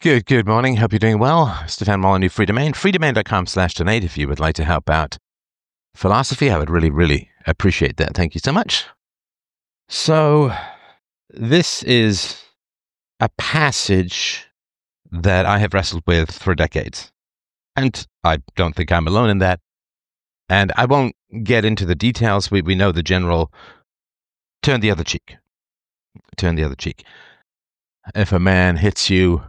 Good morning. Hope you're doing well. Stefan Molyneux, Free Domain, freedomain.com/donate. If you would like to help out philosophy, I would really appreciate that. Thank you so much. So, this is a passage that I have wrestled with for decades. And I don't think I'm alone in that. And I won't get into the details. We know the general turn the other cheek. Turn the other cheek. If a man hits you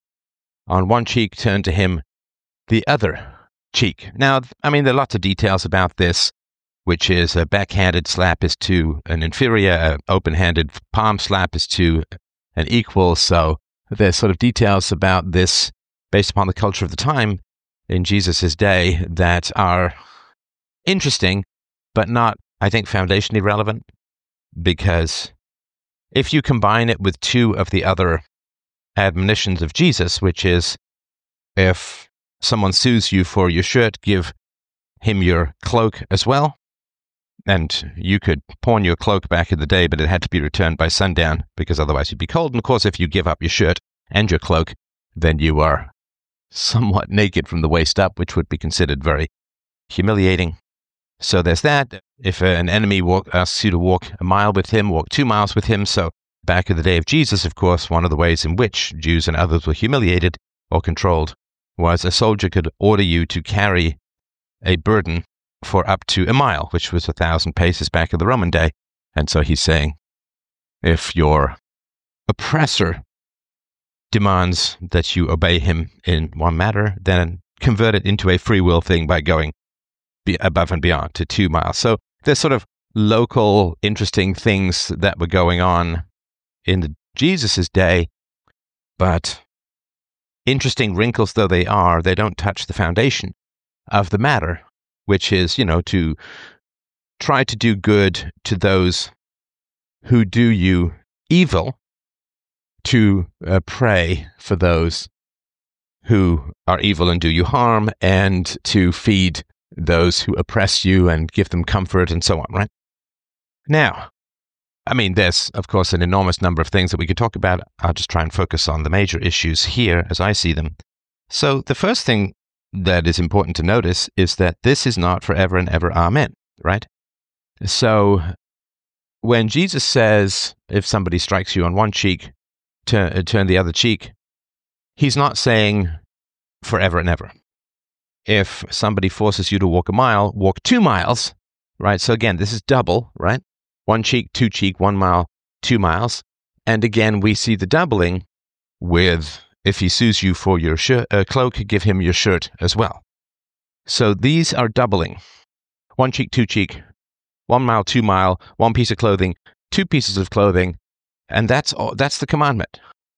on one cheek, turn to him the other cheek. Now, I mean, there are lots of details about this, which is a backhanded slap is to an inferior, an open-handed palm slap is to an equal. So there's sort of details about this based upon the culture of the time in Jesus' day that are interesting, but not, I think, foundationally relevant, because if you combine it with two of the other admonitions of Jesus, which is, if someone sues you for your shirt, give him your cloak as well. And you could pawn your cloak back in the day, but it had to be returned by sundown, because otherwise you'd be cold. And of course, if you give up your shirt and your cloak, then you are somewhat naked from the waist up, which would be considered very humiliating. So there's that. If an enemy asks you to walk a mile with him, walk 2 miles with him. So back in the day of Jesus, of course, one of the ways in which Jews and others were humiliated or controlled was a soldier could order you to carry a burden for up to a mile, which was 1,000 paces back in the Roman day. And so he's saying, if your oppressor demands that you obey him in one matter, then convert it into a free will thing by going above and beyond to 2 miles. So there's sort of local, interesting things that were going on in Jesus' day, but interesting wrinkles though they are, they don't touch the foundation of the matter, which is, to try to do good to those who do you evil, to pray for those who are evil and do you harm, and to feed those who oppress you and give them comfort and so on, right? Now, I mean, there's, of course, an enormous number of things that we could talk about. I'll just try and focus on the major issues here as I see them. So the first thing that is important to notice is that this is not forever and ever, amen, right? So when Jesus says, if somebody strikes you on one cheek, turn the other cheek, he's not saying forever and ever. If somebody forces you to walk a mile, walk 2 miles, right? So again, this is double, right? 1 cheek, 2 cheek, 1 mile, 2 miles. And again, we see the doubling with, if he sues you for your cloak, give him your shirt as well. So these are doubling. 1 cheek, 2 cheek, 1 mile, 2 mile, 1 piece of clothing, 2 pieces of clothing. And that's the commandment.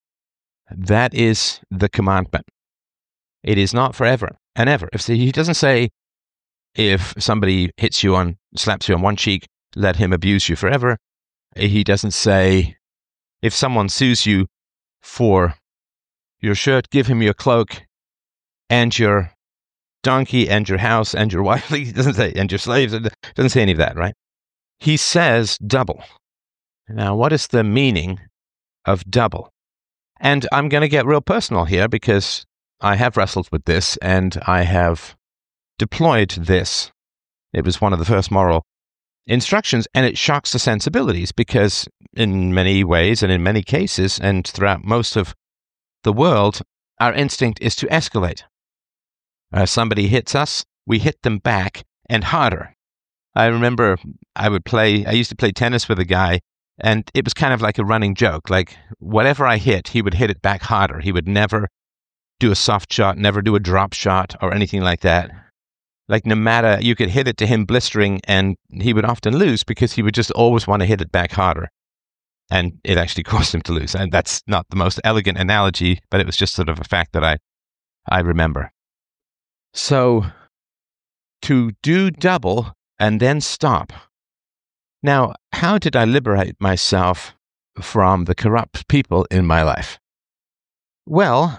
That is the commandment. It is not forever and ever. He doesn't say, if somebody slaps you on 1 cheek, let him abuse you forever. He doesn't say, if someone sues you for your shirt, give him your cloak and your donkey and your house and your wife. He doesn't say, and your slaves. It doesn't say any of that, right? He says double. Now, what is the meaning of double? And I'm going to get real personal here, because I have wrestled with this and I have deployed this. It was one of the first moral instructions, and it shocks the sensibilities, because in many ways and in many cases and throughout most of the world, our instinct is to escalate. Somebody hits us, we hit them back and harder. I remember I used to play tennis with a guy, and it was kind of like a running joke. Like, whatever I hit, he would hit it back harder. He would never do a soft shot, never do a drop shot or anything like that. Like, no matter, you could hit it to him blistering, and he would often lose because he would just always want to hit it back harder. And it actually caused him to lose. And that's not the most elegant analogy, but it was just sort of a fact that I remember. So, to do double and then stop. Now, how did I liberate myself from the corrupt people in my life? Well,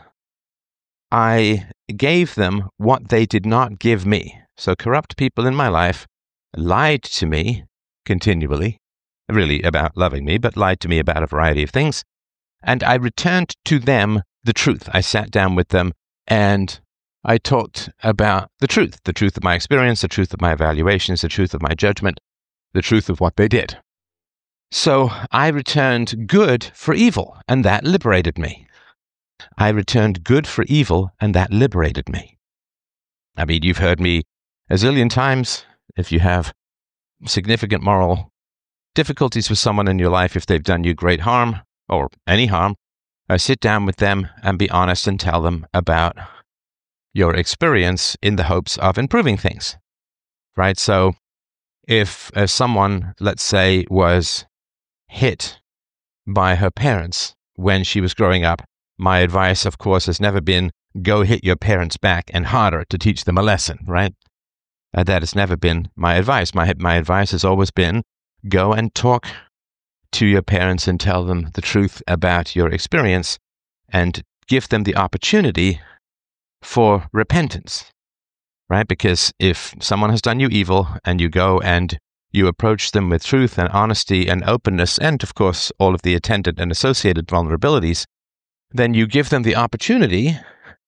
I gave them what they did not give me. So corrupt people in my life lied to me continually, really about loving me, but lied to me about a variety of things. And I returned to them the truth. I sat down with them and I talked about the truth of my experience, the truth of my evaluations, the truth of my judgment, the truth of what they did. So I returned good for evil, and that liberated me. I returned good for evil, and that liberated me. I mean, you've heard me a zillion times. If you have significant moral difficulties with someone in your life, if they've done you great harm or any harm, sit down with them and be honest and tell them about your experience in the hopes of improving things, right? So if someone, let's say, was hit by her parents when she was growing up, my advice, of course, has never been go hit your parents back and harder to teach them a lesson, right? That has never been my advice. My advice has always been go and talk to your parents and tell them the truth about your experience and give them the opportunity for repentance, right? Because if someone has done you evil and you go and you approach them with truth and honesty and openness and, of course, all of the attendant and associated vulnerabilities, then you give them the opportunity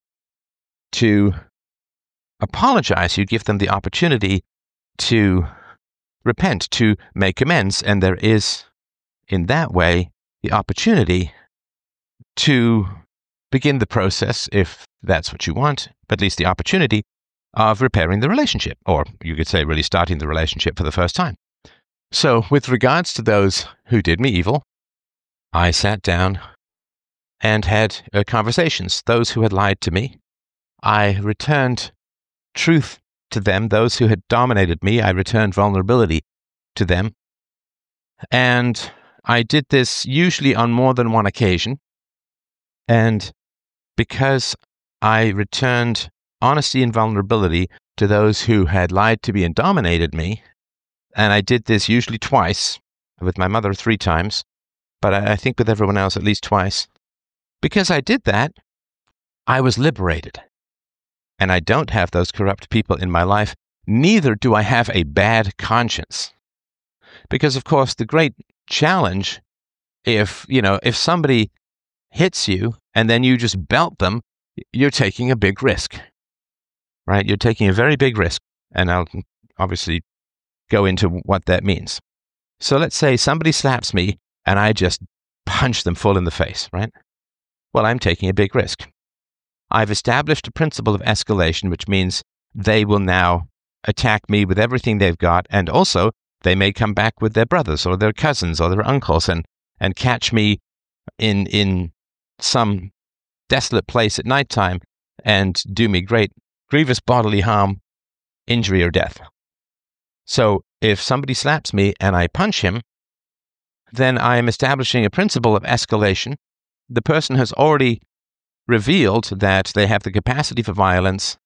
to apologize. You give them the opportunity to repent, to make amends. And there is, in that way, the opportunity to begin the process, if that's what you want, but at least the opportunity of repairing the relationship, or you could say really starting the relationship for the first time. So with regards to those who did me evil, I sat down and had conversations. Those who had lied to me, I returned truth to them. Those who had dominated me, I returned vulnerability to them. And I did this usually on more than one occasion. And because I returned honesty and vulnerability to those who had lied to me and dominated me, and I did this usually twice, with my mother 3 times, but I think with everyone else at least twice. Because I did that, I was liberated. And I don't have those corrupt people in my life. Neither do I have a bad conscience. Because, of course, the great challenge, if somebody hits you and then you just belt them, you're taking a big risk, right? You're taking a very big risk. And I'll obviously go into what that means. So let's say somebody slaps me and I just punch them full in the face, right? Well, I'm taking a big risk. I've established a principle of escalation, which means they will now attack me with everything they've got, and also they may come back with their brothers or their cousins or their uncles and catch me in some desolate place at nighttime and do me grievous bodily harm, injury, or death. So if somebody slaps me and I punch him, then I am establishing a principle of escalation. The person has already revealed that they have the capacity for violence,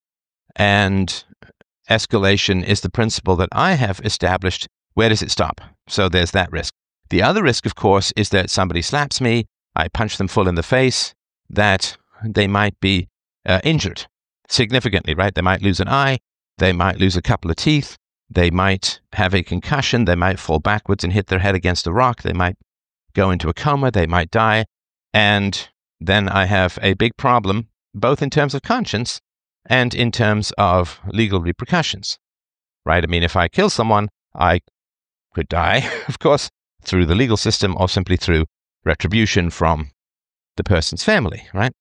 and escalation is the principle that I have established. Where does it stop? So there's that risk. The other risk, of course, is that somebody slaps me, I punch them full in the face, that they might be injured significantly, right? They might lose an eye, they might lose a couple of teeth, they might have a concussion, they might fall backwards and hit their head against a rock, they might go into a coma, they might die, and then I have a big problem, both in terms of conscience and in terms of legal repercussions, right? I mean, if I kill someone, I could die, of course, through the legal system or simply through retribution from the person's family, right?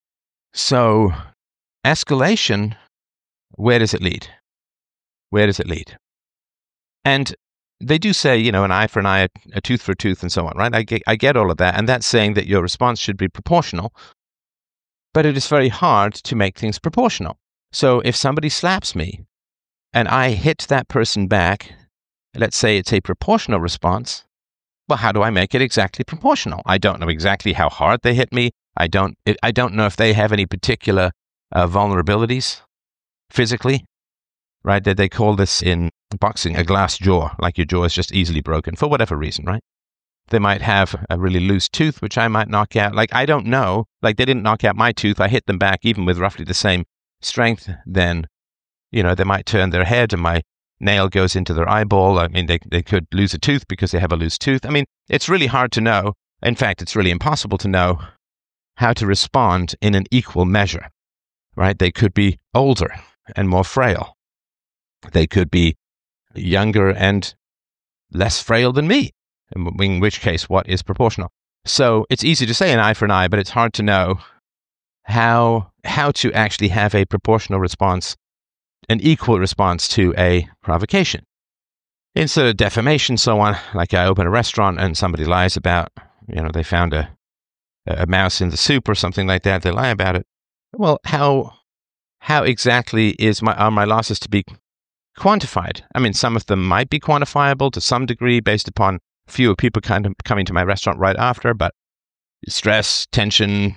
So escalation, where does it lead? Where does it lead? And they do say, an eye for an eye, a tooth for a tooth, and so on, right? I get all of that, and that's saying that your response should be proportional, but it is very hard to make things proportional. So if somebody slaps me and I hit that person back, let's say it's a proportional response, well, how do I make it exactly proportional? I don't know exactly how hard they hit me. I don't know if they have any particular vulnerabilities physically, right? That they call this in boxing a glass jaw, like your jaw is just easily broken for whatever reason, right? They might have a really loose tooth, which I might knock out. Like, I don't know. Like, they didn't knock out my tooth. I hit them back even with roughly the same strength. Then, they might turn their head and my nail goes into their eyeball. I mean, they could lose a tooth because they have a loose tooth. I mean, it's really hard to know. In fact, it's really impossible to know how to respond in an equal measure, right? They could be older and more frail. They could be younger and less frail than me, in which case, what is proportional? So it's easy to say an eye for an eye, but it's hard to know how to actually have a proportional response, an equal response to a provocation. Instead of defamation, so on, like I open a restaurant and somebody lies about, they found a mouse in the soup or something like that, they lie about it. Well, how exactly are my losses to be quantified? I mean, some of them might be quantifiable to some degree based upon fewer people kind of coming to my restaurant right after, but stress, tension,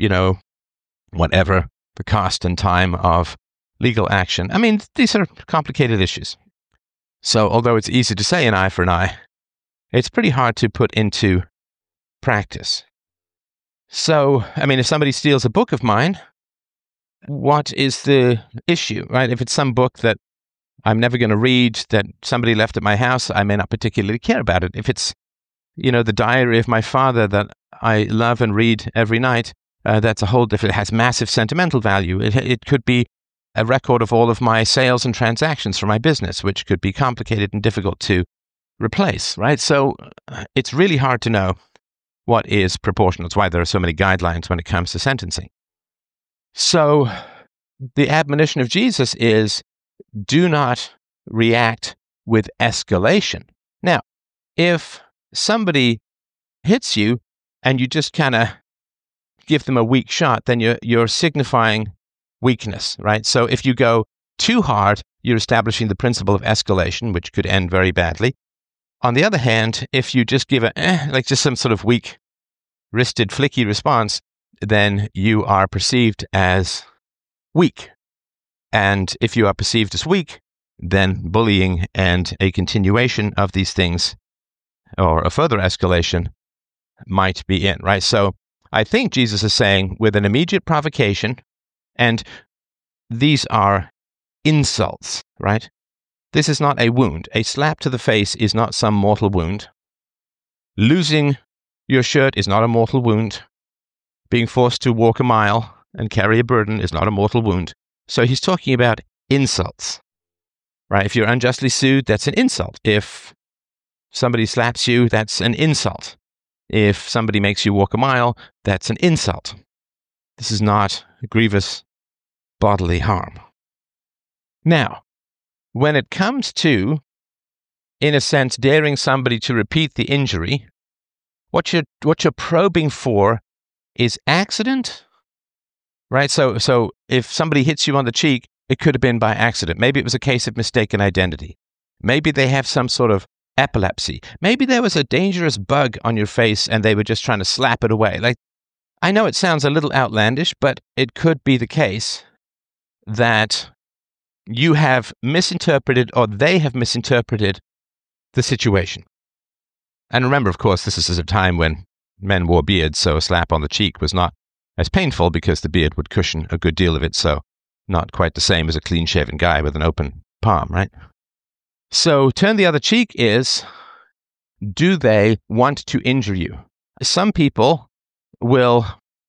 whatever, the cost and time of legal action. I mean, these are complicated issues. So although it's easy to say an eye for an eye, it's pretty hard to put into practice. So, I mean, if somebody steals a book of mine, what is the issue, right? If it's some book that I'm never going to read, that somebody left at my house, I may not particularly care about it. If it's, the diary of my father that I love and read every night, that's a whole different, it has massive sentimental value. It could be a record of all of my sales and transactions for my business, which could be complicated and difficult to replace, right? So it's really hard to know what is proportional. It's why there are so many guidelines when it comes to sentencing. So the admonition of Jesus is, do not react with escalation. Now, if somebody hits you and you just kind of give them a weak shot, then you're signifying weakness, right? So if you go too hard, you're establishing the principle of escalation, which could end very badly. On the other hand, if you just give just some sort of weak, wristed, flicky response, then you are perceived as weak. And if you are perceived as weak, then bullying and a continuation of these things, or a further escalation, might be in, right? So I think Jesus is saying, with an immediate provocation, and these are insults, right? This is not a wound. A slap to the face is not some mortal wound. Losing your shirt is not a mortal wound. Being forced to walk a mile and carry a burden is not a mortal wound. So he's talking about insults, right? If you're unjustly sued, that's an insult. If somebody slaps you, that's an insult. If somebody makes you walk a mile, that's an insult. This is not grievous bodily harm. Now, when it comes to, in a sense, daring somebody to repeat the injury, what you're probing for is accident, right? So if somebody hits you on the cheek, it could have been by accident. Maybe it was a case of mistaken identity. Maybe they have some sort of epilepsy. Maybe there was a dangerous bug on your face and they were just trying to slap it away. Like, I know it sounds a little outlandish, but it could be the case that you have misinterpreted, or they have misinterpreted, the situation. And remember, of course, this is a time when men wore beards, so a slap on the cheek was not as painful because the beard would cushion a good deal of it, so not quite the same as a clean-shaven guy with an open palm, right? So turn the other cheek is, do they want to injure you? Some people will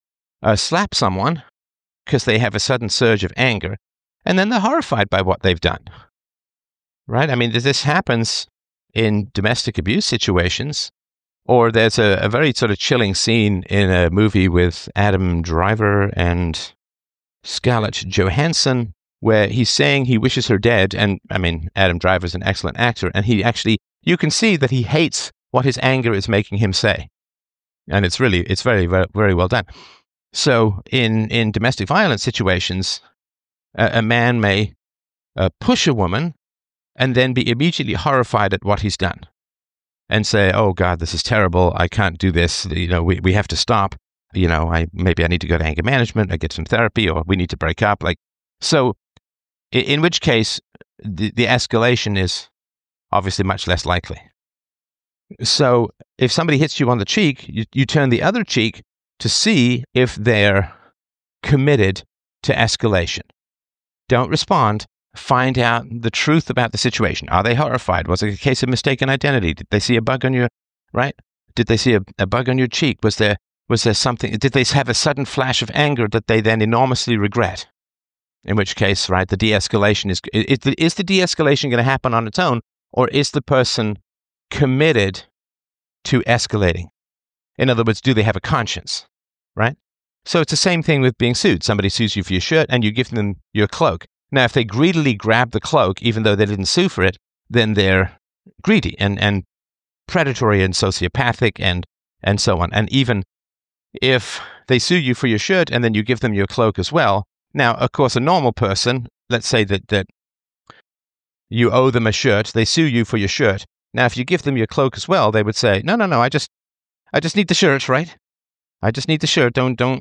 slap someone because they have a sudden surge of anger, and then they're horrified by what they've done, right? I mean, this happens in domestic abuse situations, or there's a very sort of chilling scene in a movie with Adam Driver and Scarlett Johansson, where he's saying he wishes her dead, and I mean, Adam Driver's an excellent actor, and he actually, you can see that he hates what his anger is making him say. And it's very, very, very well done. So in domestic violence situations, a man may push a woman and then be immediately horrified at what he's done and say, oh God, this is terrible. I can't do this. We have to stop. Maybe I need to go to anger management, I get some therapy, or we need to break up. So in which case the escalation is obviously much less likely. So if somebody hits you on the cheek, you turn the other cheek to see if they're committed to escalation. Don't respond. Find out the truth about the situation. Are they horrified? Was it a case of mistaken identity? Did they see a bug on your, right? Did they see a bug on your cheek? Was there Was there something, did they have a sudden flash of anger that they then enormously regret? In which case, right, the de-escalation is the de-escalation going to happen on its own, or is the person committed to escalating? In other words, do they have a conscience, right? So it's the same thing with being sued. Somebody sues you for your shirt and you give them your cloak. Now, if they greedily grab the cloak, even though they didn't sue for it, then they're greedy and predatory and sociopathic and so on. And even if they sue you for your shirt and then you give them your cloak as well, now, of course, a normal person, let's say that you owe them a shirt, they sue you for your shirt. Now, if you give them your cloak as well, they would say, no, I just need the shirt, right? I just need the shirt.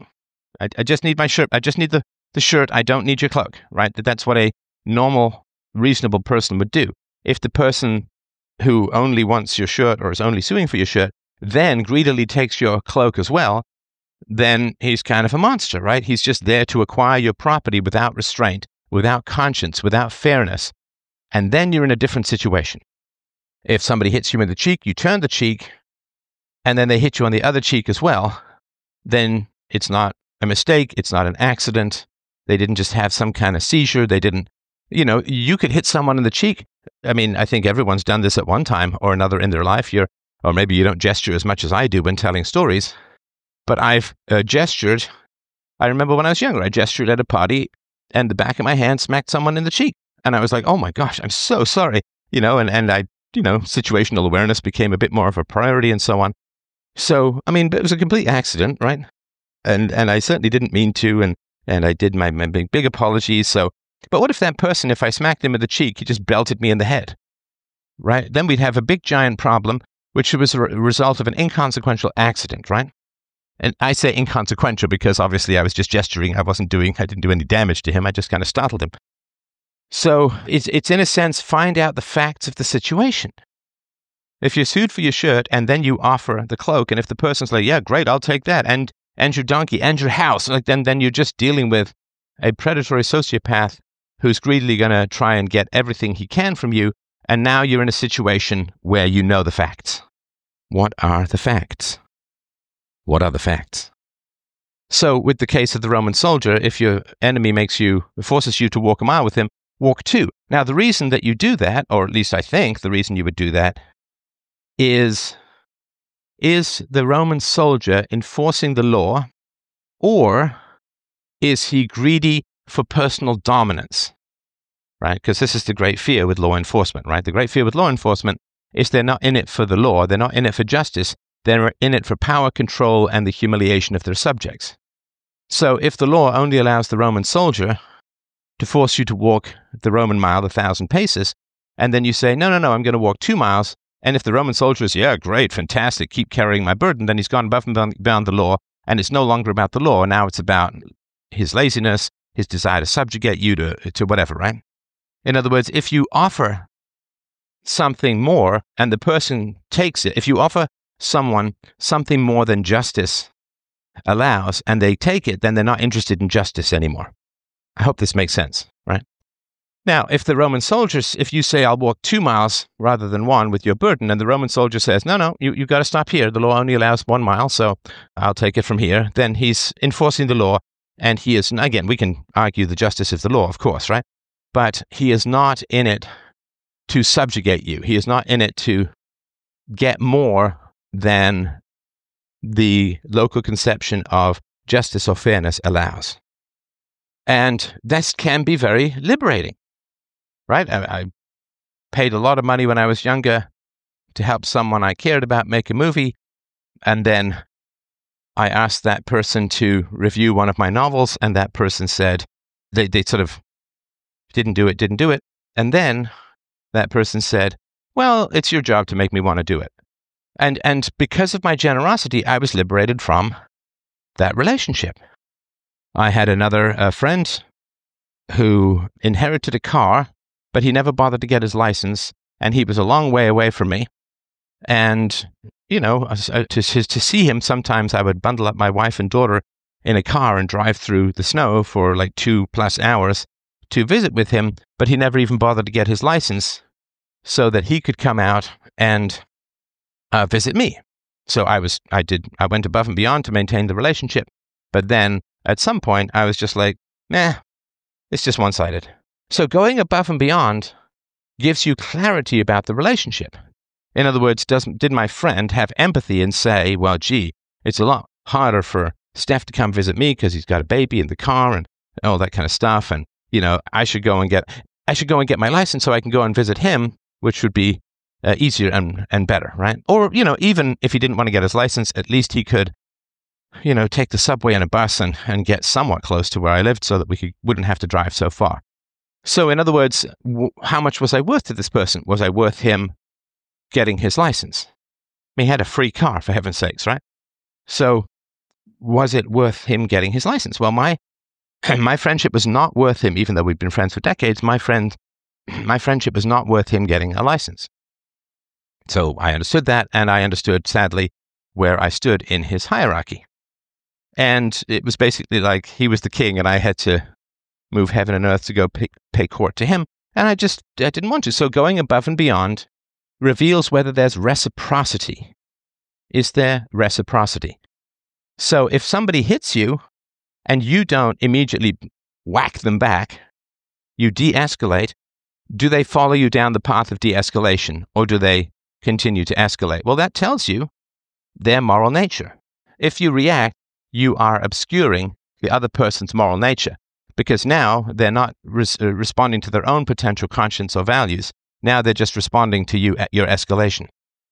I just need my shirt. I just need the shirt. I don't need your cloak, right? That's what a normal, reasonable person would do. If the person who only wants your shirt or is only suing for your shirt then greedily takes your cloak as well, then he's kind of a monster, right? He's just there to acquire your property without restraint, without conscience, without fairness. And then you're in a different situation. If somebody hits you in the cheek, you turn the cheek, and then they hit you on the other cheek as well, then it's not a mistake, it's not an accident. They didn't just have some kind of seizure. They didn't, you could hit someone in the cheek. I mean, I think everyone's done this at one time or another in their life. Or maybe you don't gesture as much as I do when telling stories. But I've gestured. I remember when I was younger, I gestured at a party and the back of my hand smacked someone in the cheek. And I was like, oh my gosh, I'm so sorry. And I, situational awareness became a bit more of a priority and so on. So, I mean, it was a complete accident, right? And I certainly didn't mean to. And I did my big apologies. So, but what if that person, if I smacked him in the cheek, he just belted me in the head, right? Then we'd have a big giant problem, which was a result of an inconsequential accident, right? And I say inconsequential because obviously I was just gesturing. I didn't do any damage to him. I just kind of startled him. So it's in a sense, find out the facts of the situation. If you're sued for your shirt and then you offer the cloak, and if the person's like, yeah, great, I'll take that, and your donkey and your house, like then you're just dealing with a predatory sociopath who's greedily going to try and get everything he can from you. And now you're in a situation where you know the facts. What are the facts? What are the facts? So with the case of the Roman soldier, if your enemy forces you to walk a mile with him, walk 2. Now, the reason that you do that, or at least I think the reason you would do that, is the Roman soldier enforcing the law, or is he greedy for personal dominance? Right? Because this is the great fear with law enforcement, right? The great fear with law enforcement is they're not in it for the law, they're not in it for justice, they're in it for power, control, and the humiliation of their subjects. So if the law only allows the Roman soldier to force you to walk the Roman mile 1,000 paces, and then you say, no, I'm going to walk 2 miles, and if the Roman soldier is, yeah, great, fantastic, keep carrying my burden, then he's gone above and beyond the law, and it's no longer about the law, now it's about his laziness, his desire to subjugate you to whatever, right? In other words, if you offer something more and the person takes it, if you offer someone something more than justice allows and they take it, then they're not interested in justice anymore. I hope this makes sense, right? Now, if the Roman soldiers, if you say, I'll walk 2 miles rather than 1 with your burden, and the Roman soldier says, no, you got to stop here. The law only allows 1 mile, so I'll take it from here. Then he's enforcing the law, and he is, again, we can argue the justice of the law, of course, right? But he is not in it to subjugate you. He is not in it to get more than the local conception of justice or fairness allows. And this can be very liberating, right? I paid a lot of money when I was younger to help someone I cared about make a movie, and then I asked that person to review one of my novels, and that person said they sort of didn't do it. And then that person said, well, it's your job to make me want to do it. And because of my generosity, I was liberated from that relationship. I had another friend who inherited a car, but he never bothered to get his license, and he was a long way away from me. And, to see him, sometimes I would bundle up my wife and daughter in a car and drive through the snow for like 2+ hours to visit with him, but he never even bothered to get his license so that he could come out and visit me. So I went above and beyond to maintain the relationship. But then at some point I was just like, it's just one-sided. So going above and beyond gives you clarity about the relationship. In other words, did my friend have empathy and say, well, gee, it's a lot harder for Steph to come visit me because he's got a baby in the car and all that kind of stuff. And, I should go and get my license so I can go and visit him, which would be easier and better, right? Or, even if he didn't want to get his license, at least he could, take the subway and a bus and get somewhat close to where I lived so that we wouldn't have to drive so far. So in other words, how much was I worth to this person? Was I worth him getting his license? He had a free car, for heaven's sakes, right? So was it worth him getting his license? Well, my friendship was not worth him, even though we've been friends for decades, my friendship was not worth him getting a license. So I understood that, and I understood, sadly, where I stood in his hierarchy. And it was basically like he was the king, and I had to move heaven and earth to go pay court to him. And I didn't want to. So going above and beyond reveals whether there's reciprocity. Is there reciprocity? So if somebody hits you and you don't immediately whack them back, you de-escalate, do they follow you down the path of de-escalation, or do they continue to escalate? Well, that tells you their moral nature. If you react, you are obscuring the other person's moral nature, because now they're not responding to their own potential conscience or values. Now they're just responding to you at your escalation.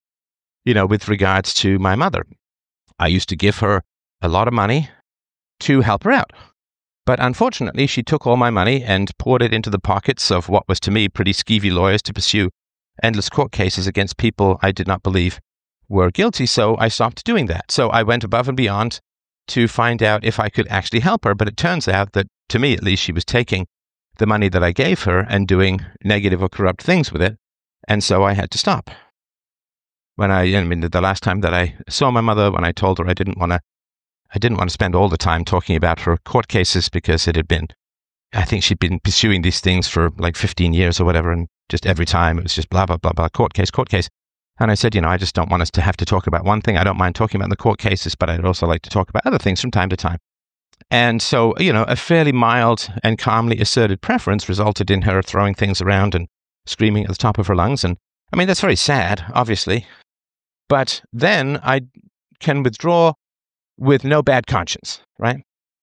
With regards to my mother, I used to give her a lot of money to help her out. But unfortunately, she took all my money and poured it into the pockets of what was to me pretty skeevy lawyers to pursue endless court cases against people I did not believe were guilty. So I stopped doing that. So I went above and beyond to find out if I could actually help her. But it turns out that, to me at least, she was taking the money that I gave her and doing negative or corrupt things with it. And so I had to stop. The last time that I saw my mother, when I told her I didn't want to spend all the time talking about her court cases, because I think she'd been pursuing these things for like 15 years or whatever. And just every time it was just blah, blah, blah, blah, court case. And I said, I just don't want us to have to talk about one thing. I don't mind talking about the court cases, but I'd also like to talk about other things from time to time. And so, a fairly mild and calmly asserted preference resulted in her throwing things around and screaming at the top of her lungs. And that's very sad, obviously. But then I can withdraw with no bad conscience, right?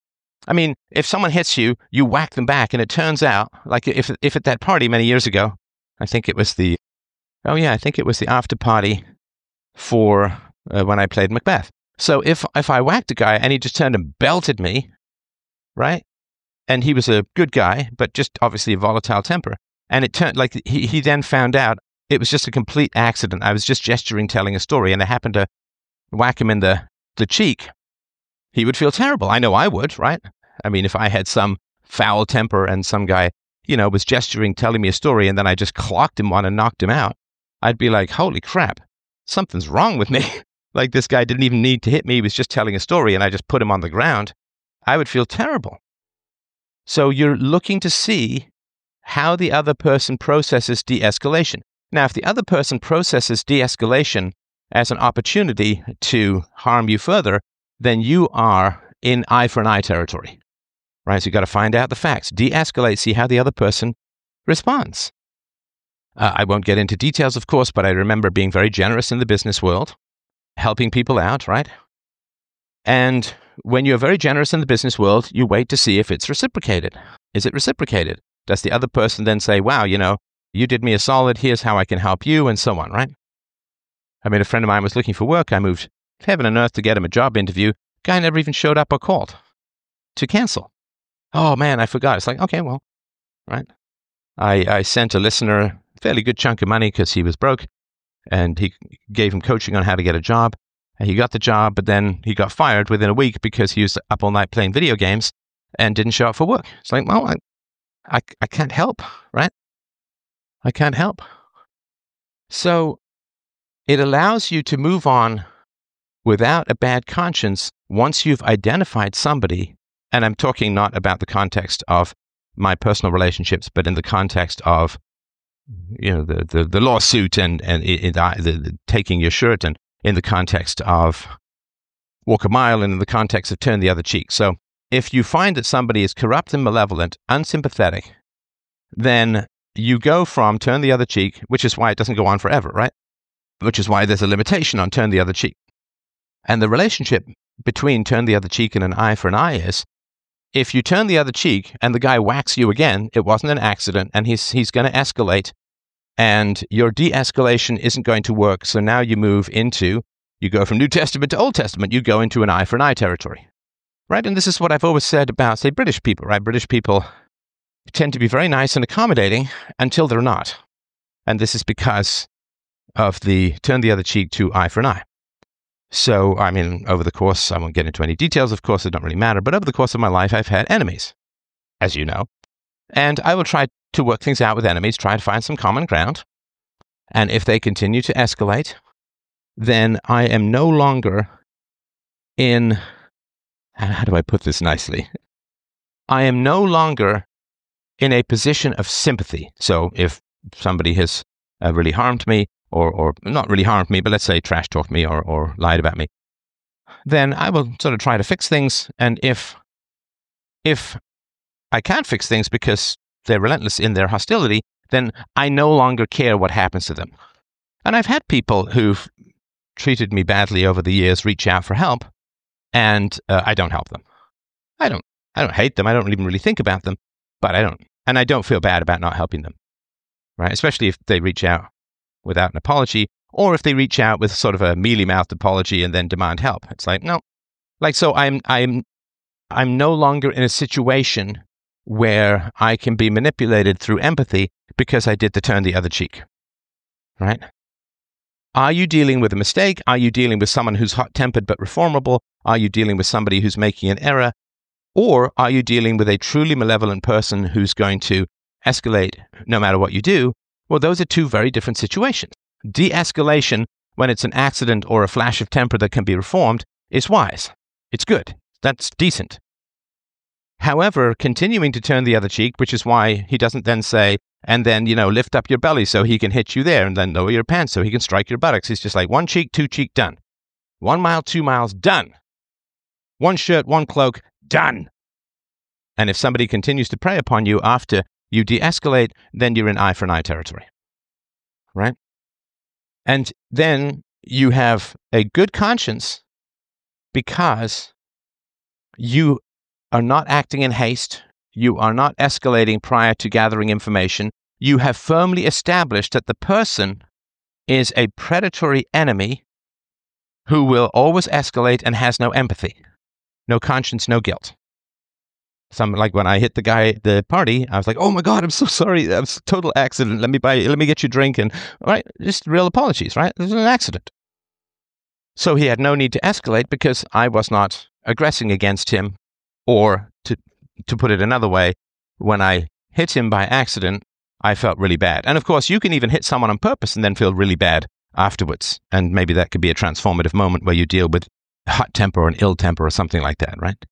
If someone hits you, you whack them back. And it turns out, like if at that party many years ago, I think it was the after party for when I played Macbeth. So if I whacked a guy and he just turned and belted me, right? And he was a good guy, but just obviously a volatile temper. And it turned like he then found out it was just a complete accident. I was just gesturing, telling a story, and I happened to whack him in the cheek. He would feel terrible. I know I would, right? If I had some foul temper and some guy, was gesturing, telling me a story, and then I just clocked him one and knocked him out, I'd be like, holy crap, something's wrong with me. Like, this guy didn't even need to hit me. He was just telling a story, and I just put him on the ground. I would feel terrible. So you're looking to see how the other person processes de-escalation. Now, if the other person processes de-escalation as an opportunity to harm you further, then you are in eye for an eye territory, right? So you've got to find out the facts, de-escalate, see how the other person responds. I won't get into details, of course, but I remember being very generous in the business world, helping people out, right? And when you're very generous in the business world, you wait to see if it's reciprocated. Is it reciprocated? Does the other person then say, wow, you did me a solid, here's how I can help you, and so on, right? A friend of mine was looking for work. I moved heaven and earth to get him a job interview. Guy never even showed up or called to cancel. Oh man, I forgot. It's like, okay, well, right. I sent a listener a fairly good chunk of money because he was broke, and he gave him coaching on how to get a job. And he got the job, but then he got fired within a week because he was up all night playing video games and didn't show up for work. It's like, well, I can't help, right? I can't help. So it allows you to move on without a bad conscience once you've identified somebody, and I'm talking not about the context of my personal relationships, but in the context of, the lawsuit and the taking your shirt and in the context of walk a mile and in the context of turn the other cheek. So if you find that somebody is corrupt and malevolent, unsympathetic, then you go from turn the other cheek, which is why it doesn't go on forever, right? Which is why there's a limitation on turn the other cheek. And the relationship between turn the other cheek and an eye for an eye is, if you turn the other cheek and the guy whacks you again, it wasn't an accident, and he's going to escalate, and your de-escalation isn't going to work. So now you go from New Testament to Old Testament, you go into an eye for an eye territory, right? And this is what I've always said about, say, British people, right? British people tend to be very nice and accommodating until they're not. And this is because of the turn the other cheek to eye for an eye. So, I mean, over the course, I won't get into any details, of course, it don't really matter, but over the course of my life, I've had enemies, as you know. And I will try to work things out with enemies, try to find some common ground. And if they continue to escalate, then I am no longer in, how do I put this nicely? I am no longer in a position of sympathy. So if somebody has really harmed me, or not really harmed me, but let's say trash talked me or lied about me, then I will sort of try to fix things. And if I can't fix things because they're relentless in their hostility, then I no longer care what happens to them. And I've had people who've treated me badly over the years reach out for help, and I don't help them. I don't hate them. I don't even really think about them, but I don't. And I don't feel bad about not helping them, right? Especially if they reach out without an apology, or if they reach out with sort of a mealy-mouthed apology and then demand help. It's like, no. Like, so I'm no longer in a situation where I can be manipulated through empathy because I did the turn the other cheek, right? Are you dealing with a mistake? Are you dealing with someone who's hot-tempered but reformable? Are you dealing with somebody who's making an error? Or are you dealing with a truly malevolent person who's going to escalate no matter what you do? Well, those are two very different situations. De-escalation, when it's an accident or a flash of temper that can be reformed, is wise. It's good. That's decent. However, continuing to turn the other cheek, which is why he doesn't then say, and then, lift up your belly so he can hit you there, and then lower your pants so he can strike your buttocks. He's just like, one cheek, two cheek, done. 1 mile, 2 miles, done. One shirt, one cloak, done. And if somebody continues to prey upon you after you de-escalate, then you're in eye for an eye territory, right? And then you have a good conscience because you are not acting in haste. You are not escalating prior to gathering information. You have firmly established that the person is a predatory enemy who will always escalate and has no empathy, no conscience, no guilt. Like when I hit the guy at the party, I was like, "Oh my God, I'm so sorry. That was a total accident. Let me get you a drink." And right, just real apologies, right? It was an accident. So he had no need to escalate because I was not aggressing against him, or to put it another way, when I hit him by accident, I felt really bad. And of course, you can even hit someone on purpose and then feel really bad afterwards. And maybe that could be a transformative moment where you deal with hot temper or an ill temper or something like that, right?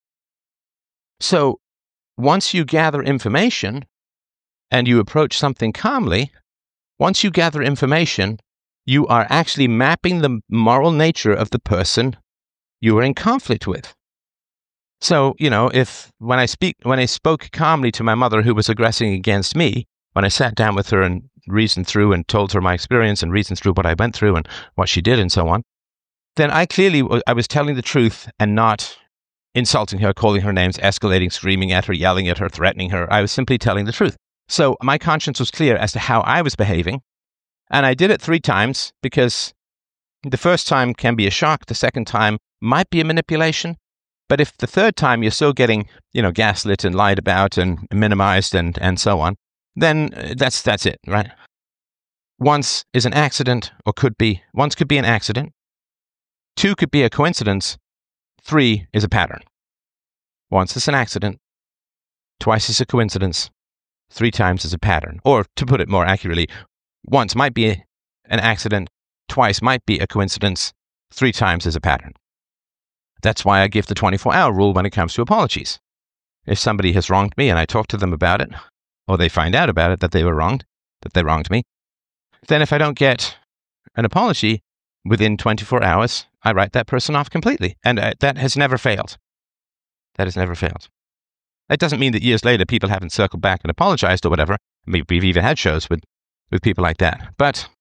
So once you gather information and you approach something calmly, once you gather information, you are actually mapping the moral nature of the person you are in conflict with. So, if when I spoke calmly to my mother who was aggressing against me, when I sat down with her and reasoned through and told her my experience and reasoned through what I went through and what she did and so on, then I was telling the truth and not insulting her, calling her names, escalating, screaming at her, yelling at her, threatening her. I was simply telling the truth. So my conscience was clear as to how I was behaving. And I did it 3 times because the first time can be a shock. The second time might be a manipulation. But if the third time you're still getting, gaslit and lied about and minimized and so on, then that's it, right? Once is an accident, once could be an accident. 2 could be a coincidence. 3 is a pattern. Once is an accident. Twice is a coincidence. 3 times is a pattern. Or to put it more accurately, once might be an accident. Twice might be a coincidence. 3 times is a pattern. That's why I give the 24-hour rule when it comes to apologies. If somebody has wronged me and I talk to them about it, or they find out about it that they were wronged, that they wronged me, then if I don't get an apology, within 24 hours, I write that person off completely. And that has never failed. That has never failed. It doesn't mean that years later people haven't circled back and apologized or whatever. We've even had shows with people like that. But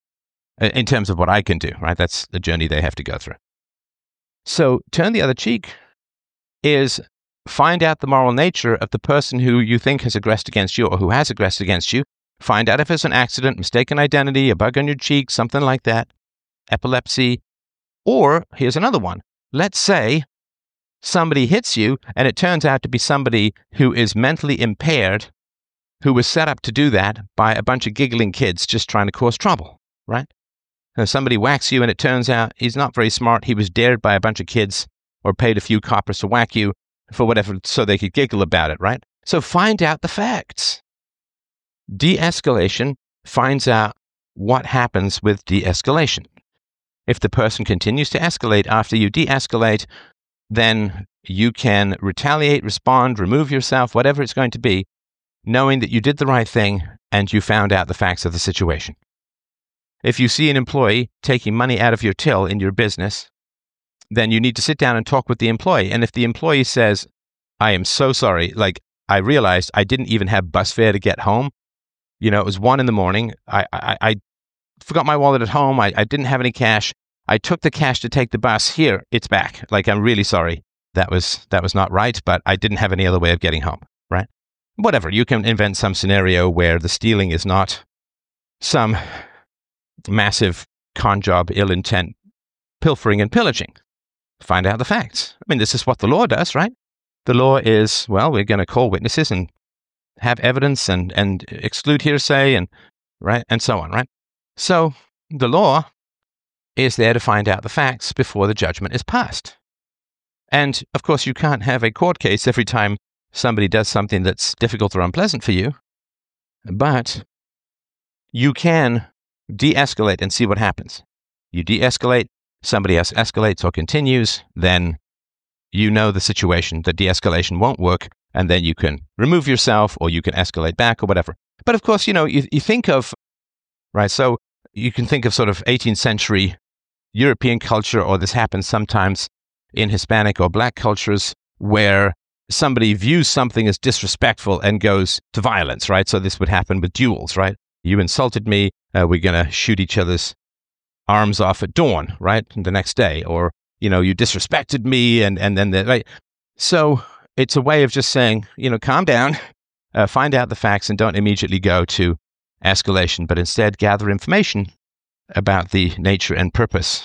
in terms of what I can do, right? That's the journey they have to go through. So turn the other cheek is find out the moral nature of the person who you think has aggressed against you or who has aggressed against you. Find out if it's an accident, mistaken identity, a bug on your cheek, something like that, epilepsy. Or here's another one. Let's say somebody hits you and it turns out to be somebody who is mentally impaired, who was set up to do that by a bunch of giggling kids just trying to cause trouble, right? And somebody whacks you and it turns out he's not very smart. He was dared by a bunch of kids or paid a few coppers to whack you for whatever so they could giggle about it, right? So find out the facts. De-escalation finds out what happens with de-escalation. If the person continues to escalate after you de-escalate, then you can retaliate, respond, remove yourself, whatever it's going to be, knowing that you did the right thing and you found out the facts of the situation. If you see an employee taking money out of your till in your business, then you need to sit down and talk with the employee. And if the employee says, I am so sorry, like I realized I didn't even have bus fare to get home. You know, it was 1 a.m. I forgot my wallet at home. I didn't have any cash. I took the cash to take the bus. Here, it's back. Like, I'm really sorry. That was not right, but I didn't have any other way of getting home, right? Whatever. You can invent some scenario where the stealing is not some massive con job, ill intent, pilfering and pillaging. Find out the facts. I mean, this is what the law does, right? The law is, well, we're going to call witnesses and have evidence and exclude hearsay and right and so on, right? So the law is there to find out the facts before the judgment is passed. And of course, you can't have a court case every time somebody does something that's difficult or unpleasant for you, but you can de-escalate and see what happens. You de-escalate, somebody else escalates or continues, then you know the situation, the de-escalation won't work, and then you can remove yourself or you can escalate back or whatever. But of course, you know, you think of, right, so you can think of sort of 18th century European culture, or this happens sometimes in Hispanic or Black cultures, where somebody views something as disrespectful and goes to violence, right? So this would happen with duels, right? You insulted me, we're going to shoot each other's arms off at dawn, right? The next day. Or, you know, you disrespected me and then, right? So it's a way of just saying, you know, calm down, find out the facts and don't immediately go to escalation, but instead gather information about the nature and purpose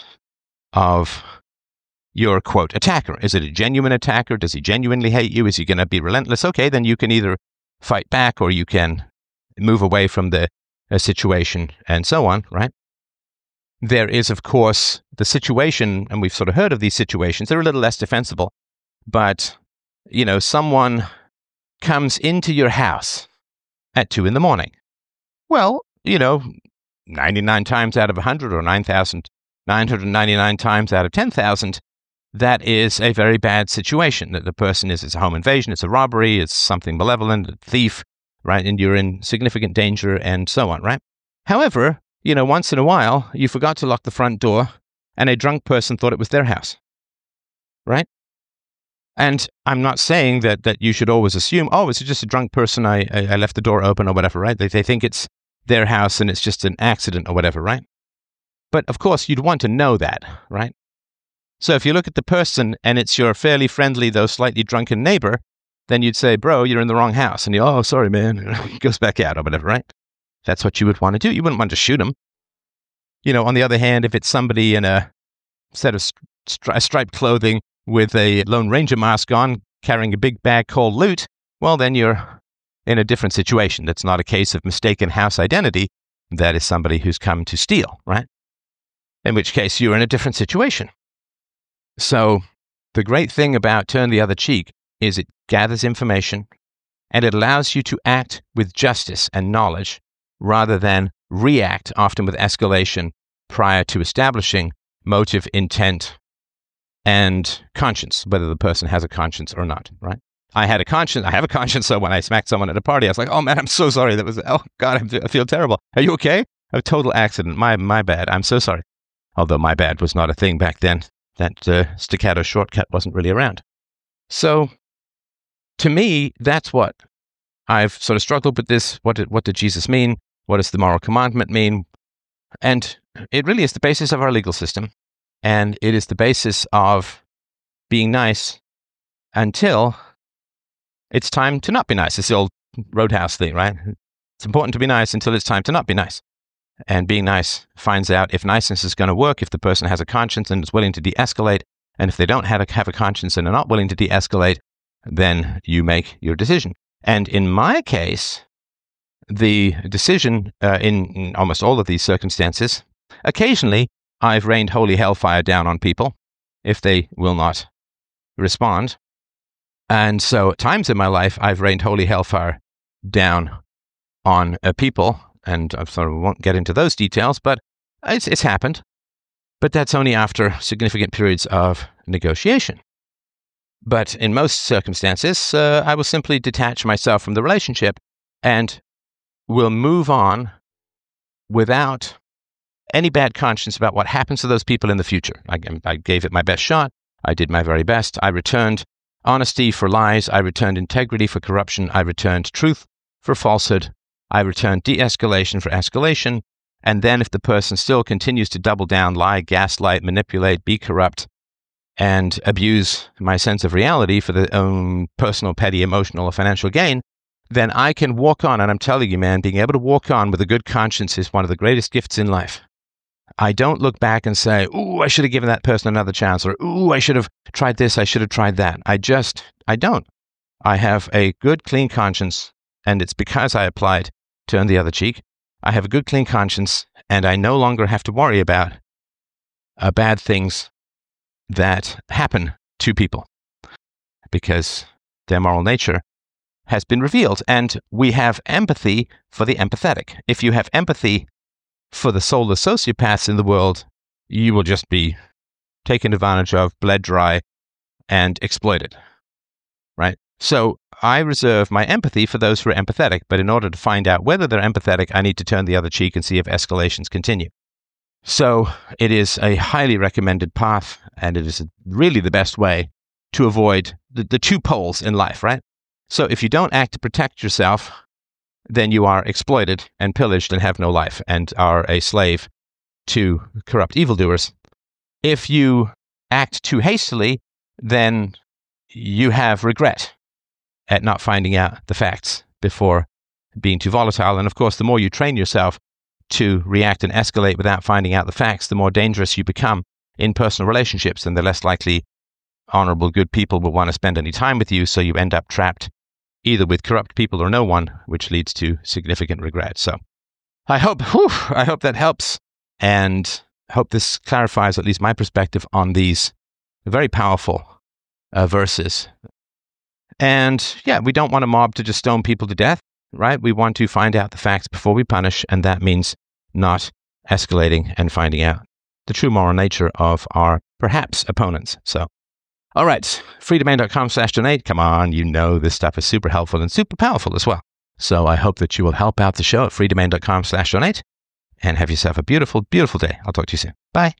of your, quote, attacker. Is it a genuine attacker? Does he genuinely hate you? Is he going to be relentless? Okay, then you can either fight back or you can move away from the situation and so on, right? There is, of course, the situation, and we've sort of heard of these situations. They're a little less defensible, but, you know, someone comes into your house at 2 a.m. Well, you know, 99 times out of 100 or 9,999 times out of 10,000, that is a very bad situation. That the person it's a home invasion, it's a robbery, it's something malevolent, a thief, right? And you're in significant danger and so on, right? However, you know, once in a while, you forgot to lock the front door and a drunk person thought it was their house, right? And I'm not saying that you should always assume, oh, it's just a drunk person, I left the door open or whatever, right? They think it's their house and it's just an accident or whatever, right? But of course, you'd want to know that, right? So if you look at the person and it's your fairly friendly, though slightly drunken neighbor, then you'd say, bro, you're in the wrong house. And you, oh, sorry, man. He goes back out or whatever, right? That's what you would want to do. You wouldn't want to shoot him. You know, on the other hand, if it's somebody in a set of striped clothing with a Lone Ranger mask on, carrying a big bag called loot, well, then you're in a different situation. That's not a case of mistaken house identity. That is somebody who's come to steal, right? In which case, you're in a different situation. So the great thing about Turn the Other Cheek is it gathers information and it allows you to act with justice and knowledge rather than react, often with escalation, prior to establishing motive, intent, and conscience, whether the person has a conscience or not, right? I have a conscience, so when I smacked someone at a party, I was like, oh man, I'm so sorry. Oh God, I feel terrible. Are you okay? A total accident. My bad. I'm so sorry. although my bad was not a thing back then. That staccato shortcut wasn't really around. So to me, that's what I've sort of struggled with this. What did Jesus mean? What does the moral commandment mean? And it really is the basis of our legal system. And it is the basis of being nice until it's time to not be nice. It's the old Roadhouse thing, right? It's important to be nice until it's time to not be nice. And being nice finds out if niceness is going to work, if the person has a conscience and is willing to de-escalate. And if they don't have a conscience and are not willing to de-escalate, then you make your decision. And in my case, the decision in almost all of these circumstances, occasionally I've rained holy hellfire down on people if they will not respond. And so at times in my life, I've rained holy hellfire down on people, and I sort of won't get into those details, but it's happened. But that's only after significant periods of negotiation. But in most circumstances, I will simply detach myself from the relationship and will move on without any bad conscience about what happens to those people in the future. I gave it my best shot. I did my very best. I returned honesty for lies. I returned integrity for corruption. I returned truth for falsehood. I returned de-escalation for escalation. And then if the person still continues to double down, lie, gaslight, manipulate, be corrupt, and abuse my sense of reality for their own personal, petty, emotional, or financial gain, then I can walk on. And I'm telling you, man, being able to walk on with a good conscience is one of the greatest gifts in life. I don't look back and say, ooh, I should have given that person another chance, or ooh, I should have tried this, I should have tried that. I don't. I have a good, clean conscience, and it's because I applied turn the other cheek. I have a good, clean conscience, and I no longer have to worry about bad things that happen to people because their moral nature has been revealed. And we have empathy for the empathetic. If you have empathy for the soulless sociopaths in the world, you will just be taken advantage of, bled dry, and exploited, right? So I reserve my empathy for those who are empathetic, but in order to find out whether they're empathetic, I need to turn the other cheek and see if escalations continue. So it is a highly recommended path, and it is really the best way to avoid the two poles in life, right? So if you don't act to protect yourself, then you are exploited and pillaged and have no life and are a slave to corrupt evildoers. If you act too hastily, then you have regret at not finding out the facts before being too volatile. And of course, the more you train yourself to react and escalate without finding out the facts, the more dangerous you become in personal relationships, and the less likely honorable, good people will want to spend any time with you. So you end up trapped either with corrupt people or no one, which leads to significant regret. So I hope that helps, and hope this clarifies at least my perspective on these very powerful verses. And yeah, we don't want a mob to just stone people to death, right? We want to find out the facts before we punish, and that means not escalating and finding out the true moral nature of our perhaps opponents. So, all right, freedomain.com/donate. Come on, you know this stuff is super helpful and super powerful as well. So I hope that you will help out the show at freedomain.com/donate, and have yourself a beautiful, beautiful day. I'll talk to you soon. Bye.